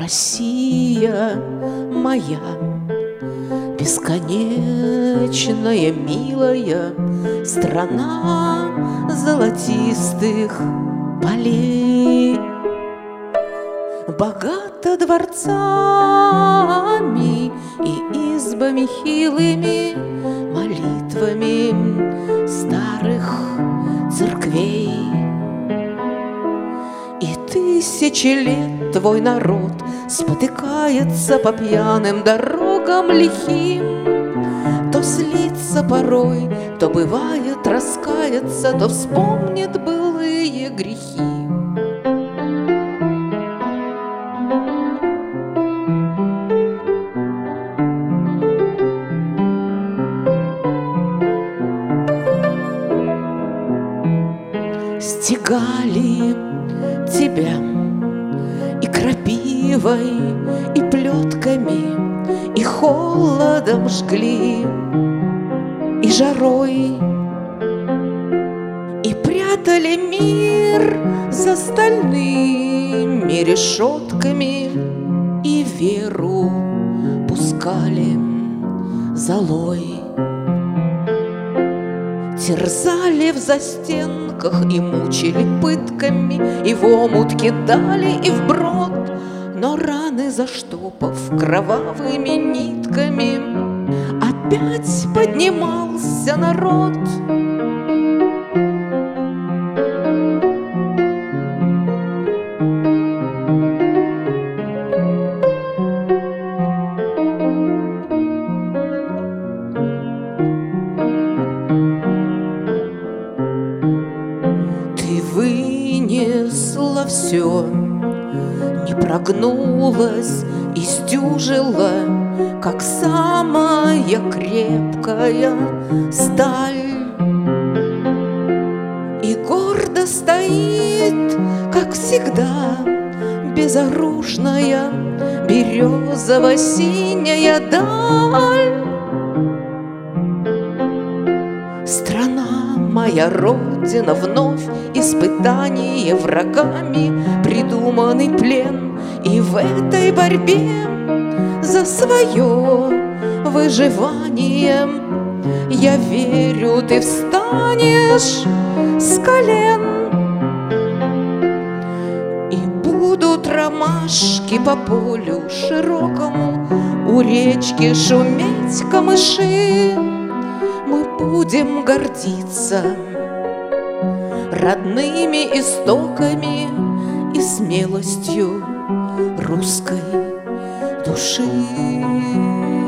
Россия моя, бесконечная, милая страна золотистых полей, богата дворцами и избами хилыми, молитвами старых церквей. И тысячи лет твой народ спотыкается по пьяным дорогам лихим, то слится порой, то бывает раскается, то вспомнит былые грехи. Стегали тебя и крапивой, и плетками, и холодом жгли, и жарой, и прятали мир за стальными решетками, и веру пускали золой. Терзали в застенках и мучили пытками, и в омут кидали, и вброд, но раны заштопав кровавыми нитками, опять поднимался народ. Вынесла все, не прогнулась и сдюжила, как самая крепкая сталь. И гордо стоит, как всегда, безоружная березово-синяя даль. Страна моя, родина, вновь испытание врагами, придуманный плен, и в этой борьбе за свое выживание, я верю, ты встанешь с колен. И будут ромашки по полю широкому, у речки шуметь камыши. Мы будем гордиться родными истоками и смелостью русской души.